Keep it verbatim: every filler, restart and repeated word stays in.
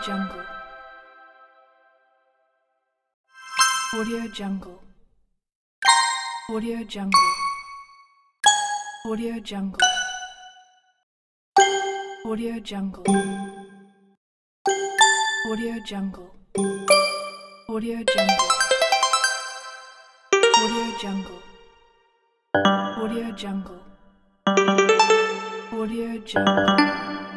Jungle. Audio Jungle. Audio Jungle. Audio Jungle. Audio Jungle. Audio Jungle. Audio Jungle. Audio Jungle. Audio Jungle. Audio Jungle.